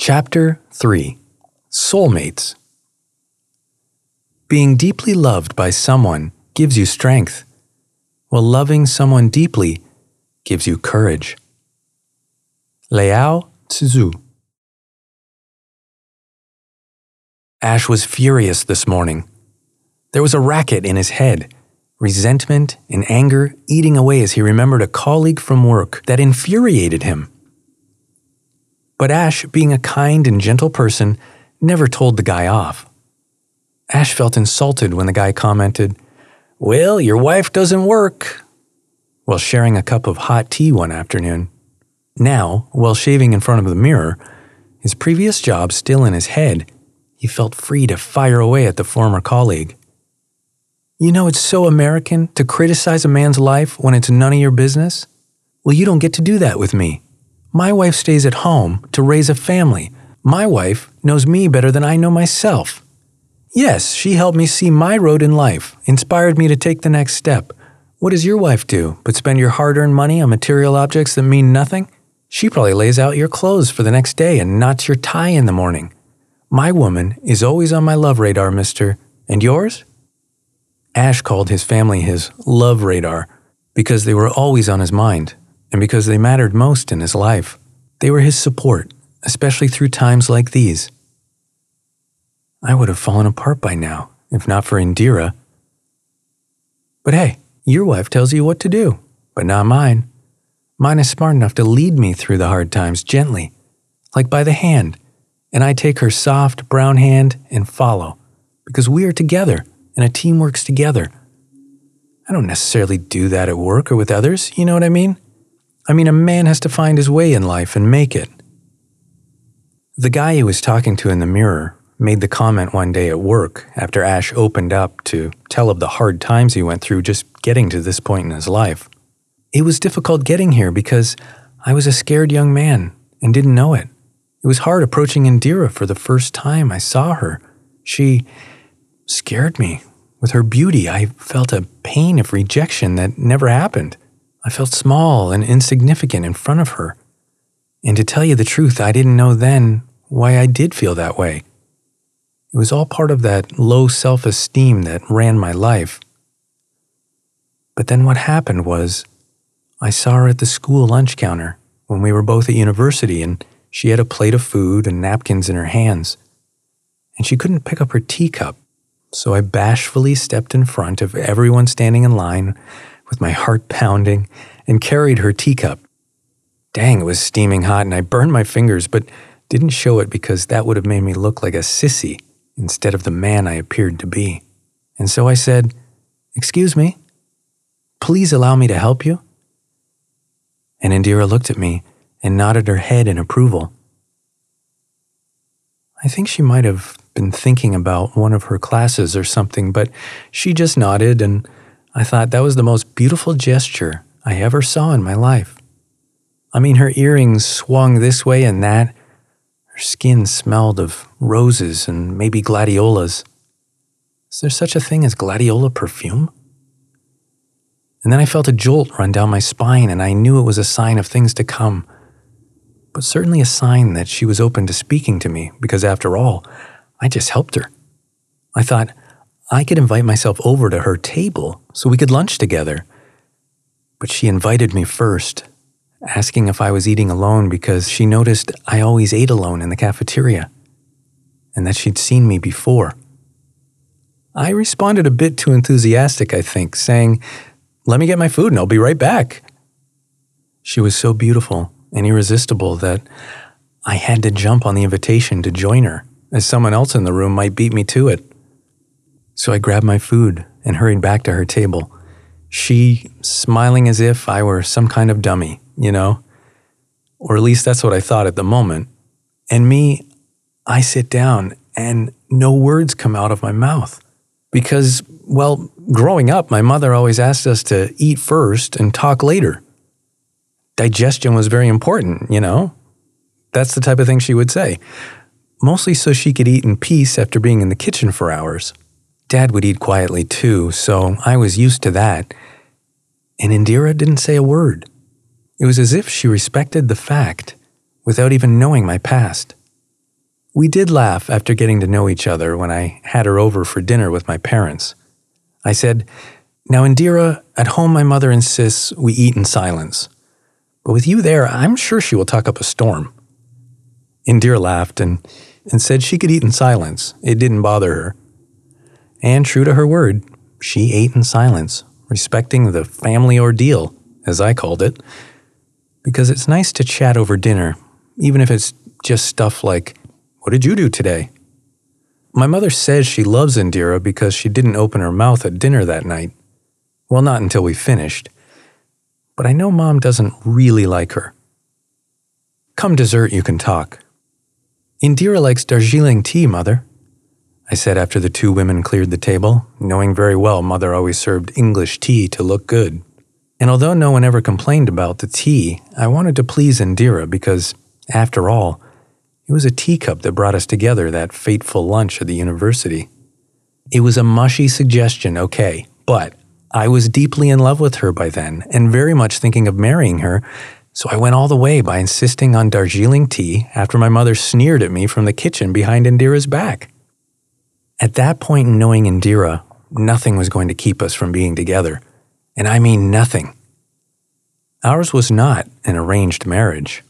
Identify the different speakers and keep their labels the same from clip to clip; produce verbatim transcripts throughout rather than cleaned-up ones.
Speaker 1: Chapter three. Soulmates. Being deeply loved by someone gives you strength, while loving someone deeply gives you courage. Lao Tzu. Ash was furious this morning. There was a racket in his head, resentment and anger eating away as he remembered a colleague from work that infuriated him. But Ash, being a kind and gentle person, never told the guy off. Ash felt insulted when the guy commented, "Well, your wife doesn't work," while sharing a cup of hot tea one afternoon. Now, while shaving in front of the mirror, his previous job still in his head, he felt free to fire away at the former colleague. You know, it's so American to criticize a man's life when it's none of your business. Well, you don't get to do that with me. My wife stays at home to raise a family. My wife knows me better than I know myself. Yes, she helped me see my road in life, inspired me to take the next step. What does your wife do but spend your hard-earned money on material objects that mean nothing? She probably lays out your clothes for the next day and knots your tie in the morning. My woman is always on my love radar, mister. And yours? Ash called his family his love radar because they were always on his mind and because they mattered most in his life. They were his support, especially through times like these. I would have fallen apart by now, if not for Indira. But hey, your wife tells you what to do, but not mine. Mine is smart enough to lead me through the hard times gently, like by the hand, and I take her soft brown hand and follow, because we are together and a team works together. I don't necessarily do that at work or with others, you know what I mean? I mean, a man has to find his way in life and make it. The guy he was talking to in the mirror made the comment one day at work after Ash opened up to tell of the hard times he went through just getting to this point in his life. It was difficult getting here because I was a scared young man and didn't know it. It was hard approaching Indira for the first time I saw her. She scared me. With her beauty, I felt a pain of rejection that never happened. I felt small and insignificant in front of her. And to tell you the truth, I didn't know then why I did feel that way. It was all part of that low self-esteem that ran my life. But then what happened was, I saw her at the school lunch counter when we were both at university, and she had a plate of food and napkins in her hands. And she couldn't pick up her teacup, so I bashfully stepped in front of everyone standing in line with my heart pounding and carried her teacup. Dang, it was steaming hot and I burned my fingers, but didn't show it because that would have made me look like a sissy instead of the man I appeared to be. And so I said, "Excuse me, please allow me to help you?" And Indira looked at me and nodded her head in approval. I think she might have been thinking about one of her classes or something, but she just nodded, and I thought that was the most beautiful gesture I ever saw in my life. I mean, her earrings swung this way and that. Her skin smelled of roses and maybe gladiolas. Is there such a thing as gladiola perfume? And then I felt a jolt run down my spine, and I knew it was a sign of things to come. But certainly a sign that she was open to speaking to me, because after all, I just helped her. I thought I could invite myself over to her table so we could lunch together. But she invited me first, asking if I was eating alone because she noticed I always ate alone in the cafeteria, and that she'd seen me before. I responded a bit too enthusiastic, I think, saying, "Let me get my food and I'll be right back." She was so beautiful and irresistible that I had to jump on the invitation to join her, as someone else in the room might beat me to it. So I grabbed my food and hurried back to her table, she smiling as if I were some kind of dummy, you know? Or at least that's what I thought at the moment. And me, I sit down and no words come out of my mouth. Because, well, growing up, my mother always asked us to eat first and talk later. Digestion was very important, you know? That's the type of thing she would say. Mostly so she could eat in peace after being in the kitchen for hours. Dad would eat quietly too, so I was used to that. And Indira didn't say a word. It was as if she respected the fact without even knowing my past. We did laugh after getting to know each other when I had her over for dinner with my parents. I said, "Now, Indira, at home my mother insists we eat in silence. But with you there, I'm sure she will talk up a storm." Indira laughed and, and said she could eat in silence. It didn't bother her. And true to her word, she ate in silence, respecting the family ordeal, as I called it, because it's nice to chat over dinner, even if it's just stuff like, "What did you do today?" My mother says she loves Indira because she didn't open her mouth at dinner that night. Well, not until we finished. But I know Mom doesn't really like her. "Come dessert, you can talk." "Indira likes Darjeeling tea, Mother," I said after the two women cleared the table, knowing very well Mother always served English tea to look good. And although no one ever complained about the tea, I wanted to please Indira because, after all, it was a teacup that brought us together that fateful lunch at the university. It was a mushy suggestion, okay, but I was deeply in love with her by then and very much thinking of marrying her, so I went all the way by insisting on Darjeeling tea after my mother sneered at me from the kitchen behind Indira's back. At that point in knowing Indira, nothing was going to keep us from being together, and I mean nothing. Ours was not an arranged marriage.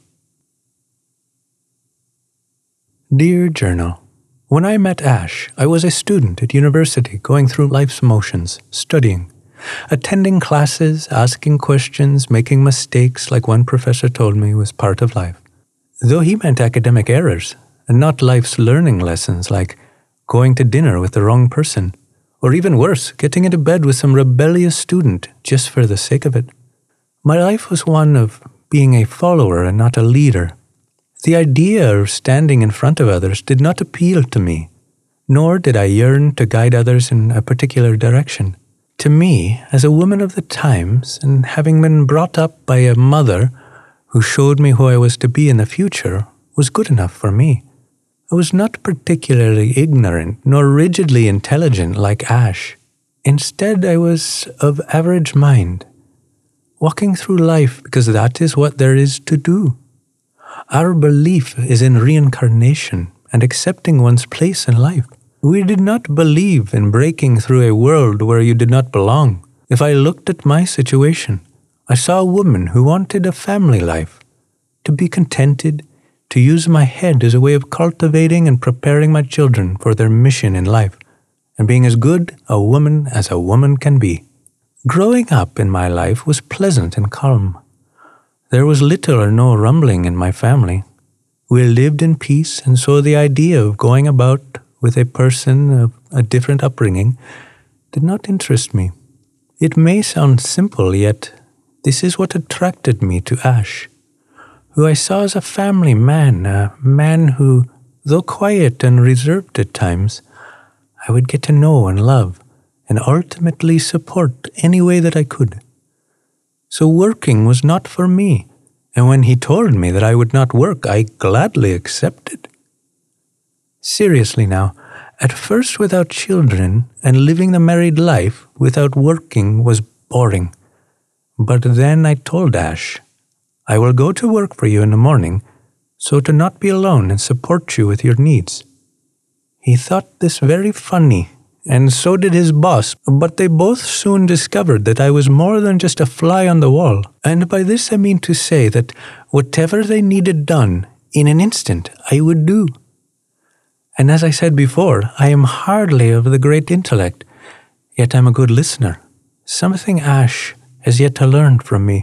Speaker 1: Dear Journal, when I met Ash, I was a student at university going through life's motions, studying, attending classes, asking questions, making mistakes like one professor told me was part of life. Though he meant academic errors and not life's learning lessons like going to dinner with the wrong person, or even worse, getting into bed with some rebellious student just for the sake of it. My life was one of being a follower and not a leader. The idea of standing in front of others did not appeal to me, nor did I yearn to guide others in a particular direction. To me, as a woman of the times, and having been brought up by a mother who showed me who I was to be in the future, was good enough for me. I was not particularly ignorant nor rigidly intelligent like Ash. Instead, I was of average mind, walking through life because that is what there is to do. Our belief is in reincarnation and accepting one's place in life. We did not believe in breaking through a world where you did not belong. If I looked at my situation, I saw a woman who wanted a family life, to be contented, to use my head as a way of cultivating and preparing my children for their mission in life, and being as good a woman as a woman can be. Growing up in my life was pleasant and calm. There was little or no rumbling in my family. We lived in peace, and so the idea of going about with a person of a different upbringing did not interest me. It may sound simple, yet this is what attracted me to Ash, who I saw as a family man, a man who, though quiet and reserved at times, I would get to know and love, and ultimately support any way that I could. So working was not for me, and when he told me that I would not work, I gladly accepted. Seriously now, at first without children and living the married life without working was boring. But then I told Ash, I will go to work for you in the morning, so to not be alone and support you with your needs. He thought this very funny, and so did his boss, but they both soon discovered that I was more than just a fly on the wall. And by this I mean to say that whatever they needed done, in an instant, I would do. And as I said before, I am hardly of the great intellect, yet I'm a good listener. Something Ash has yet to learn from me.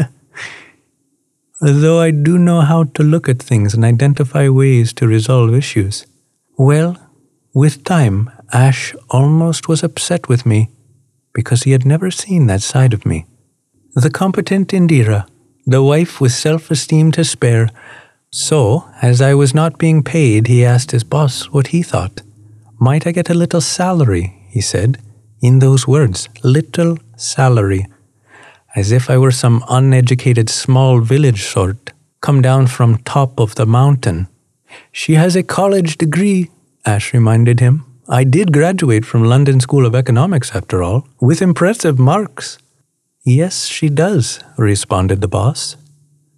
Speaker 1: Though I do know how to look at things and identify ways to resolve issues. Well, with time, Ash almost was upset with me because he had never seen that side of me. The competent Indira, the wife with self-esteem to spare. So, as I was not being paid, he asked his boss what he thought. Might I get a little salary, he said, in those words, little salary. As if I were some uneducated small village sort, come down from top of the mountain. She has a college degree, Ash reminded him. I did graduate from London School of Economics, after all, with impressive marks. Yes, she does, responded the boss.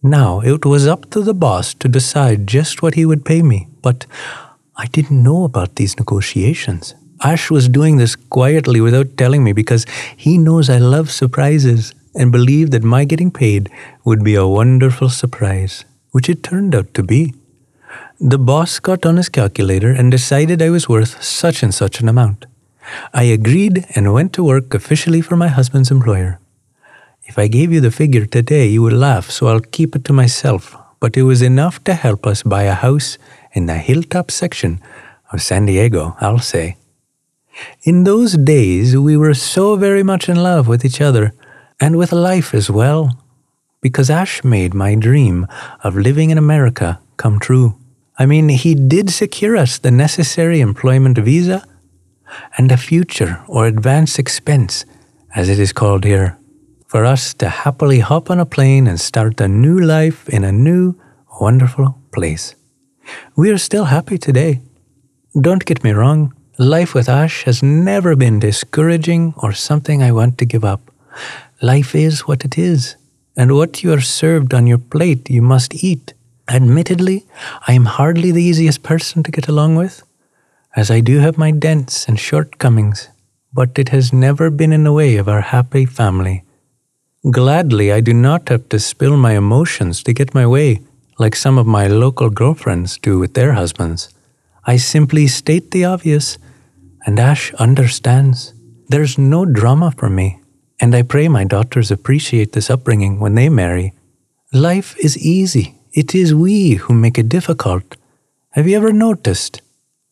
Speaker 1: Now, it was up to the boss to decide just what he would pay me, but I didn't know about these negotiations. Ash was doing this quietly without telling me because he knows I love surprises and believed that my getting paid would be a wonderful surprise, which it turned out to be. The boss got on his calculator and decided I was worth such and such an amount. I agreed and went to work officially for my husband's employer. If I gave you the figure today, you would laugh, so I'll keep it to myself, but it was enough to help us buy a house in the hilltop section of San Diego, I'll say. In those days, we were so very much in love with each other and with life as well, because Ash made my dream of living in America come true. I mean, he did secure us the necessary employment visa and a future or advance expense, as it is called here, for us to happily hop on a plane and start a new life in a new, wonderful place. We are still happy today. Don't get me wrong, life with Ash has never been discouraging or something I want to give up. Life is what it is, and what you are served on your plate you must eat. Admittedly, I am hardly the easiest person to get along with, as I do have my dents and shortcomings, but it has never been in the way of our happy family. Gladly, I do not have to spill my emotions to get my way, like some of my local girlfriends do with their husbands. I simply state the obvious, and Ash understands. There's no drama for me, and I pray my daughters appreciate this upbringing when they marry. Life is easy. It is we who make it difficult. Have you ever noticed?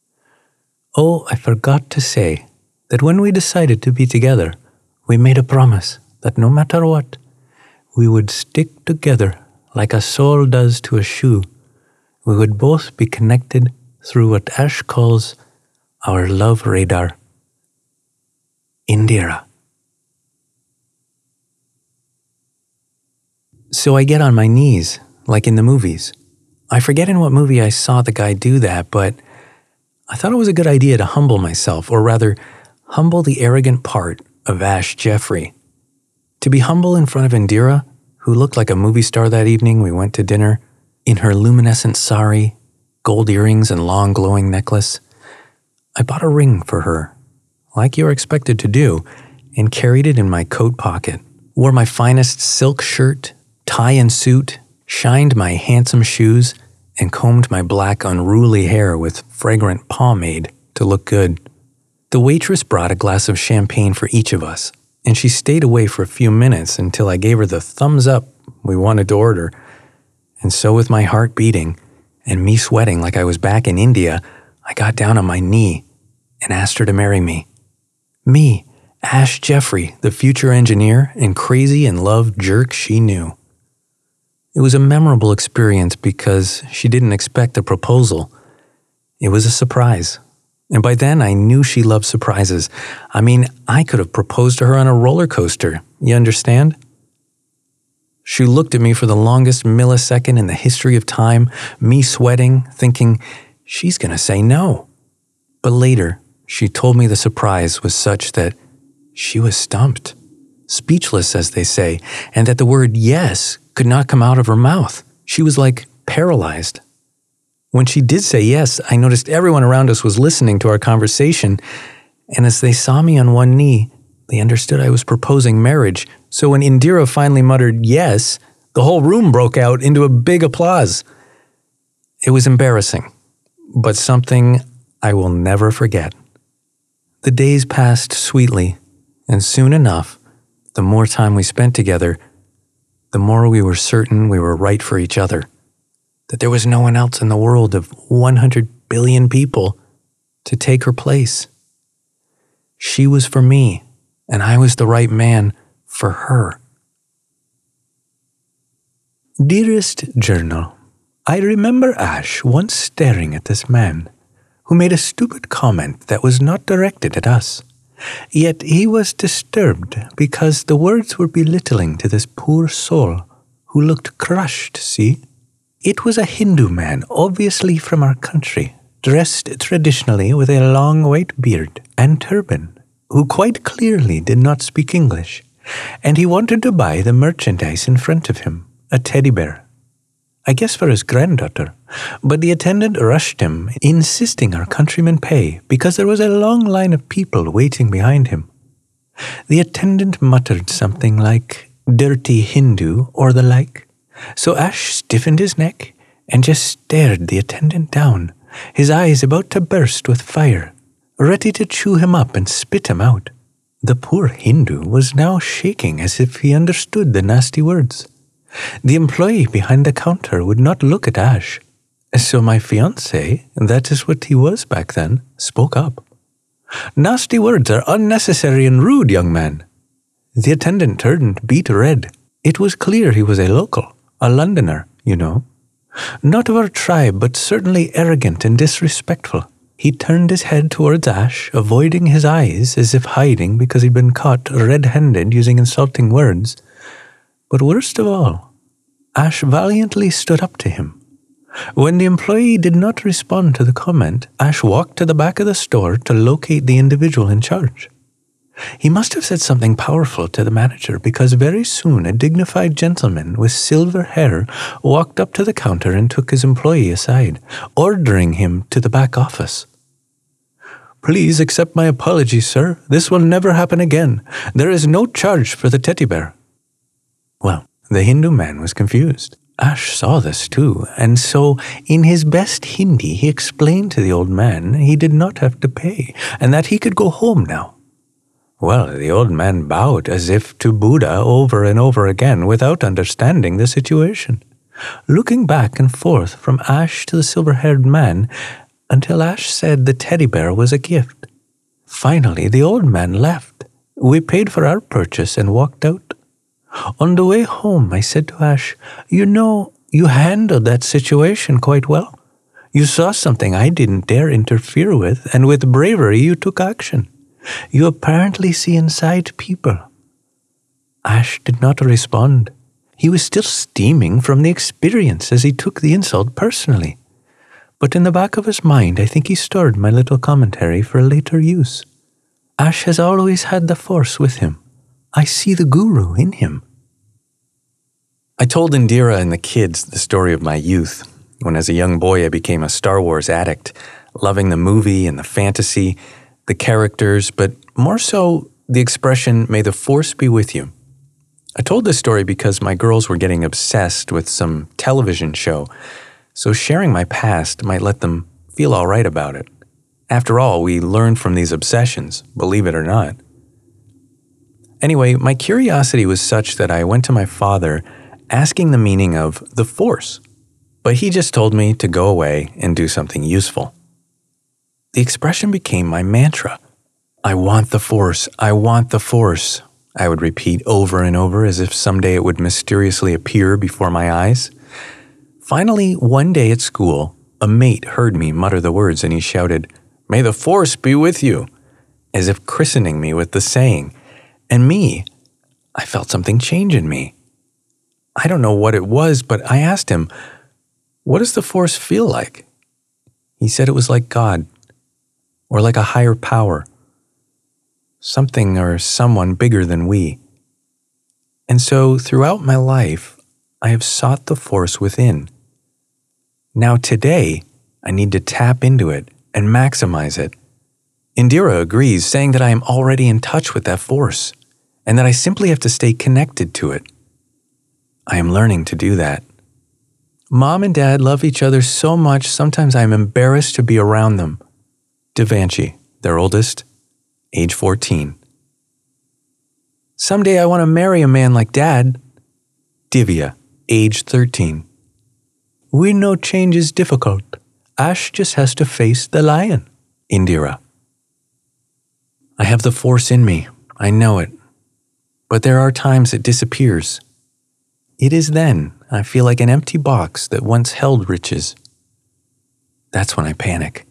Speaker 1: Oh, I forgot to say that when we decided to be together, we made a promise that no matter what, we would stick together like a soul does to a shoe. We would both be connected through what Ash calls our love radar. Indira. So I get on my knees, like in the movies. I forget in what movie I saw the guy do that, but I thought it was a good idea to humble myself, or rather, humble the arrogant part of Ash Jeffrey. To be humble in front of Indira, who looked like a movie star that evening we went to dinner, in her luminescent sari, gold earrings and long glowing necklace. I bought a ring for her, like you're expected to do, and carried it in my coat pocket, wore my finest silk shirt, tie and suit, shined my handsome shoes, and combed my black unruly hair with fragrant pomade to look good. The waitress brought a glass of champagne for each of us, and she stayed away for a few minutes until I gave her the thumbs up we wanted to order. And so with my heart beating and me sweating like I was back in India, I got down on my knee and asked her to marry me. Me, Ash Jeffrey, the future engineer and crazy in love jerk she knew. It was a memorable experience because she didn't expect a proposal. It was a surprise. And by then, I knew she loved surprises. I mean, I could have proposed to her on a roller coaster. You understand? She looked at me for the longest millisecond in the history of time, me sweating, thinking, she's going to say no. But later, she told me the surprise was such that she was stumped, speechless, as they say, and that the word yes could not come out of her mouth. She was like paralyzed. When she did say yes, I noticed everyone around us was listening to our conversation, and as they saw me on one knee, they understood I was proposing marriage. So when Indira finally muttered yes, the whole room broke out into a big applause. It was embarrassing, but something I will never forget. The days passed sweetly, and soon enough, the more time we spent together, the more we were certain we were right for each other. That there was no one else in the world of one hundred billion people to take her place. She was for me, and I was the right man for her. Dearest Journal, I remember Ash once staring at this man who made a stupid comment that was not directed at us. Yet he was disturbed because the words were belittling to this poor soul who looked crushed, see? It was a Hindu man, obviously from our country, dressed traditionally with a long white beard and turban, who quite clearly did not speak English, and he wanted to buy the merchandise in front of him, a teddy bear, I guess for his granddaughter, but the attendant rushed him, insisting our countryman pay because there was a long line of people waiting behind him. The attendant muttered something like, "Dirty Hindu," or the like, so Ash stiffened his neck and just stared the attendant down, his eyes about to burst with fire, ready to chew him up and spit him out. The poor Hindu was now shaking as if he understood the nasty words. The employee behind the counter would not look at Ash, so my fiancé, that is what he was back then, spoke up. "Nasty words are unnecessary and rude, young man." The attendant turned beet red. It was clear he was a local, a Londoner, you know. Not of our tribe, but certainly arrogant and disrespectful. He turned his head towards Ash, avoiding his eyes as if hiding because he'd been caught red-handed using insulting words. But worst of all, Ash valiantly stood up to him. When the employee did not respond to the comment, Ash walked to the back of the store to locate the individual in charge. He must have said something powerful to the manager because very soon a dignified gentleman with silver hair walked up to the counter and took his employee aside, ordering him to the back office. "Please accept my apologies, sir. This will never happen again. There is no charge for the teddy bear." Well, the Hindu man was confused. Ash saw this too, and so, in his best Hindi, he explained to the old man he did not have to pay, and that he could go home now. Well, the old man bowed as if to Buddha over and over again without understanding the situation, looking back and forth from Ash to the silver-haired man until Ash said the teddy bear was a gift. Finally, the old man left. We paid for our purchase and walked out. On the way home, I said to Ash, "You know, you handled that situation quite well. You saw something I didn't dare interfere with, and with bravery you took action. You apparently see inside people." Ash did not respond. He was still steaming from the experience as he took the insult personally. But in the back of his mind, I think he stored my little commentary for later use. Ash has always had the Force with him. I see the guru in him. I told Indira and the kids the story of my youth, when as a young boy I became a Star Wars addict, loving the movie and the fantasy, the characters, but more so the expression, "May the Force be with you." I told this story because my girls were getting obsessed with some television show, so sharing my past might let them feel all right about it. After all, we learn from these obsessions, believe it or not. Anyway, my curiosity was such that I went to my father asking the meaning of the Force, but he just told me to go away and do something useful. The expression became my mantra. "I want the Force, I want the Force," I would repeat over and over as if someday it would mysteriously appear before my eyes. Finally, one day at school, a mate heard me mutter the words and he shouted, "May the Force be with you," as if christening me with the saying. And me, I felt something change in me. I don't know what it was, but I asked him, "What does the Force feel like?" He said it was like God, or like a higher power, something or someone bigger than we. And so throughout my life, I have sought the Force within. Now today, I need to tap into it and maximize it. Indira agrees, saying that I am already in touch with that Force, and that I simply have to stay connected to it. I am learning to do that. Mom and Dad love each other so much, sometimes I am embarrassed to be around them. Devanshi, their oldest, age fourteen. Someday I want to marry a man like Dad. Divya, age thirteen. We know change is difficult. Ash just has to face the lion. Indira. I have the Force in me. I know it. But there are times it disappears. It is then I feel like an empty box that once held riches. That's when I panic.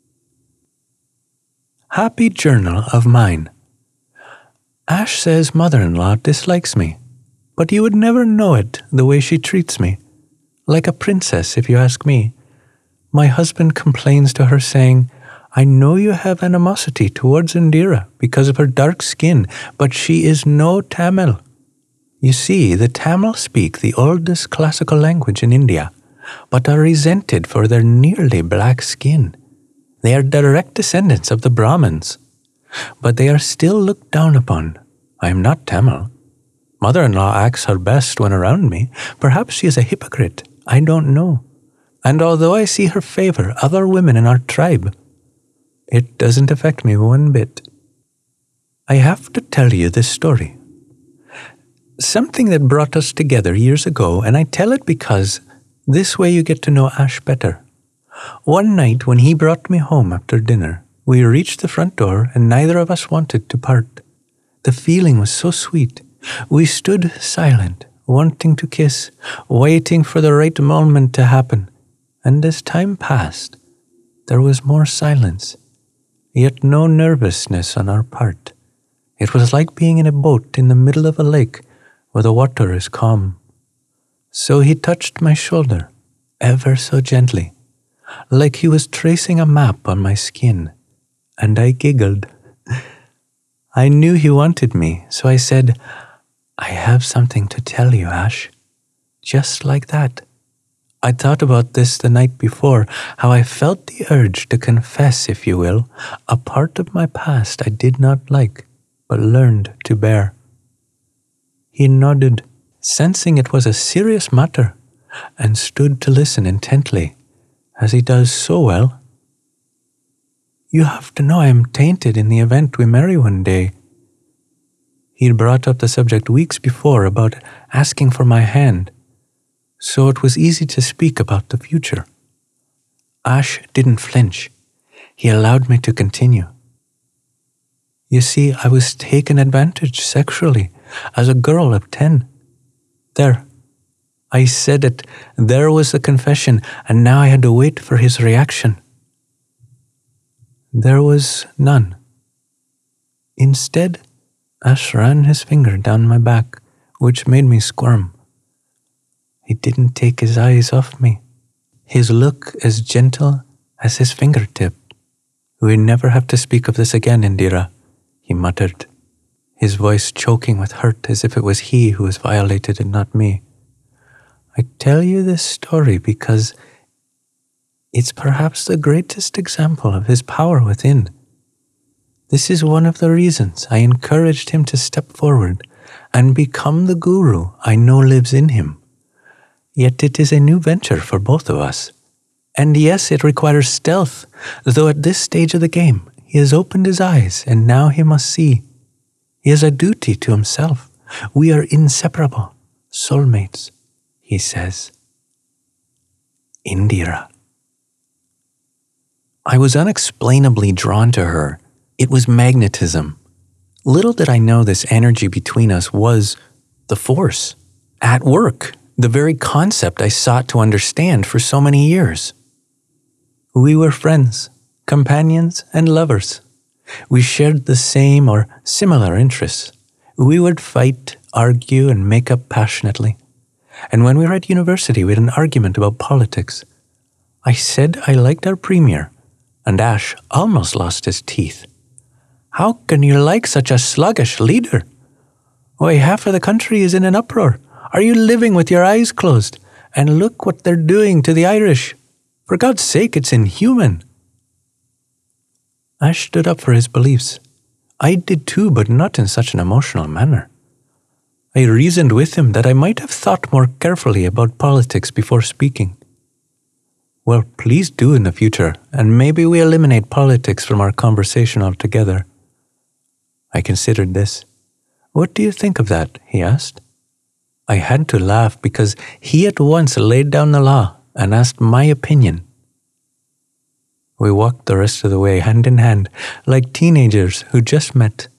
Speaker 1: Happy journal of mine. Ash says mother-in-law dislikes me, but you would never know it the way she treats me. Like a princess, if you ask me. My husband complains to her saying, I know you have animosity towards Indira because of her dark skin, but she is no Tamil. You see, the Tamil speak the oldest classical language in India. but are resented for their nearly black skin. They are direct descendants of the Brahmins, but they are still looked down upon. I am not Tamil. Mother-in-law acts her best when around me. Perhaps she is a hypocrite. I don't know. And although I see her favor other women in our tribe, it doesn't affect me one bit. I have to tell you this story. Something that brought us together years ago, and I tell it because this way you get to know Ash better. One night when he brought me home after dinner, we reached the front door and neither of us wanted to part. The feeling was so sweet. We stood silent, wanting to kiss, waiting for the right moment to happen. And as time passed, there was more silence, yet no nervousness on our part. It was like being in a boat in the middle of a lake where the water is calm. So he touched my shoulder, ever so gently, like he was tracing a map on my skin, and I giggled. I knew he wanted me, so I said, "I have something to tell you, Ash." Just like that. I thought about this the night before, how I felt the urge to confess, if you will, a part of my past I did not like, but learned to bear. He nodded, sensing it was a serious matter, and stood to listen intently, as he does so well. "You have to know I am tainted in the event we marry one day." He'd brought up the subject weeks before about asking for my hand, so it was easy to speak about the future. Ash didn't flinch. He allowed me to continue. "You see, I was taken advantage sexually as a girl of ten. There, I said it. There was the confession, and now I had to wait for his reaction. There was none. Instead, Ash ran his finger down my back, which made me squirm. He didn't take his eyes off me, his look as gentle as his fingertip. "We never have to speak of this again, Indira," he muttered, his voice choking with hurt as if it was he who was violated and not me. I tell you this story because it's perhaps the greatest example of his power within. This is one of the reasons I encouraged him to step forward and become the guru I know lives in him. Yet it is a new venture for both of us. And yes, it requires stealth, though at this stage of the game, he has opened his eyes and now he must see. He has a duty to himself. We are inseparable, soulmates, he says. Indira. I was unexplainably drawn to her. It was magnetism. Little did I know this energy between us was the force. At work, the very concept I sought to understand for so many years. We were friends, companions, and lovers. We shared the same or similar interests. We would fight, argue, and make up passionately. And when we were at university, we had an argument about politics. I said I liked our premier, and Ash almost lost his teeth. How can you like such a sluggish leader? Why, half of the country is in an uproar. Are you living with your eyes closed? And look what they're doing to the Irish. For God's sake, it's inhuman. Ash stood up for his beliefs. I did too, but not in such an emotional manner. I reasoned with him that I might have thought more carefully about politics before speaking. Well, please do in the future, and maybe we eliminate politics from our conversation altogether. I considered this. What do you think of that? He asked. I had to laugh because he at once laid down the law and asked my opinion. We walked the rest of the way hand in hand, like teenagers who just met.